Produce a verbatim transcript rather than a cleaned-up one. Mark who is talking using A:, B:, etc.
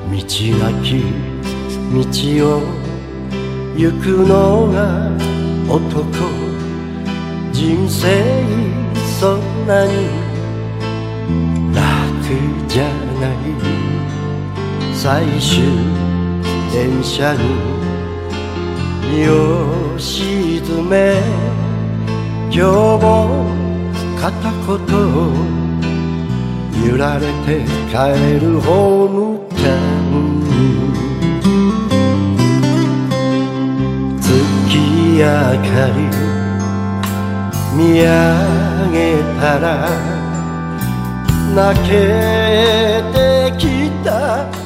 A: 道なき道を行くのが男。人生そんなに楽じゃない。最終電車に身を沈め、今日も片言揺られて帰るホームタウン。月明かり見上げたら泣けてきた